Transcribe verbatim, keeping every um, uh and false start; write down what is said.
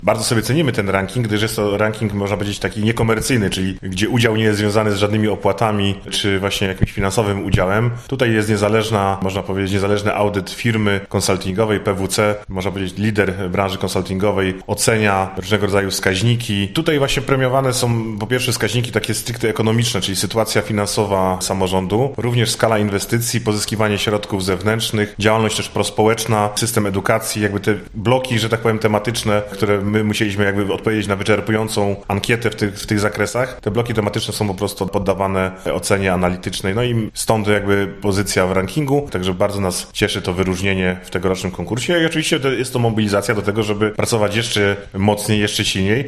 Bardzo sobie cenimy ten ranking, gdyż jest to ranking, można powiedzieć, taki niekomercyjny, czyli gdzie udział nie jest związany z żadnymi opłatami, czy właśnie jakimś finansowym udziałem. Tutaj jest niezależna, można powiedzieć, niezależny audyt firmy konsultingowej P W C, można powiedzieć lider branży konsultingowej, ocenia różnego rodzaju wskaźniki. Tutaj właśnie premiowane są po pierwsze wskaźniki takie stricte ekonomiczne, czyli sytuacja finansowa samorządu, również skala inwestycji, pozyskiwanie środków zewnętrznych, działalność też prospołeczna, system edukacji, jakby te bloki, że tak powiem, tematyczne, które my musieliśmy jakby odpowiedzieć na wyczerpującą ankietę w tych, w tych zakresach. Te bloki tematyczne są po prostu poddawane ocenie analitycznej, no i stąd jakby pozycja w rankingu, także bardzo nas cieszy to wyróżnienie w tegorocznym konkursie i oczywiście jest to mobilizacja do tego, żeby pracować jeszcze mocniej, jeszcze silniej,